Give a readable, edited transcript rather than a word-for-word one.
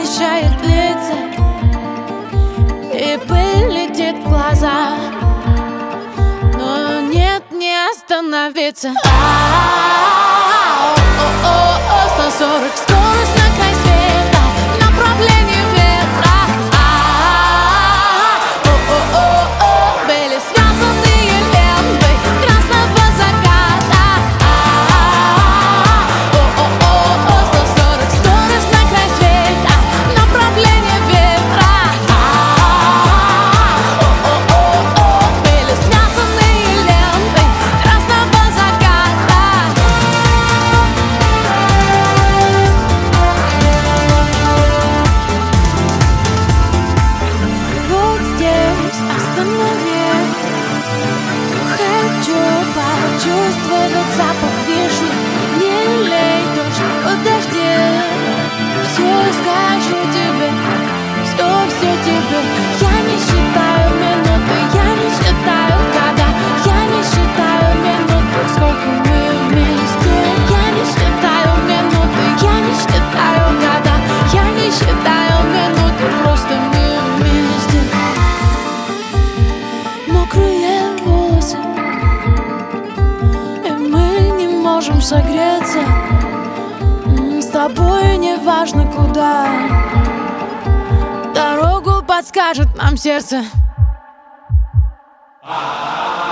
освещает лица, и пыль летит в глаза, но нет, не остановиться. 140 скорость на край света, в направлении ветра. Были связанные ленты красного заката. 140 скорость на край света, в направлении ветра. Были связанные ленты красного заката. Вот здесь останови. Хочу почувствовать запах вишни. Не лей дождь, подожди. Все скажу тебе, все тебе. Я не считаю минуты, я не считаю года, я не считаю минуты, сколько мы вместе. Я не считаю минуты, я не считаю года, я не считаю минуты, просто мы вместе. Мокрые волосы, и мы не можем согреться. С тобой не важно куда, дорогу подскажет нам сердце.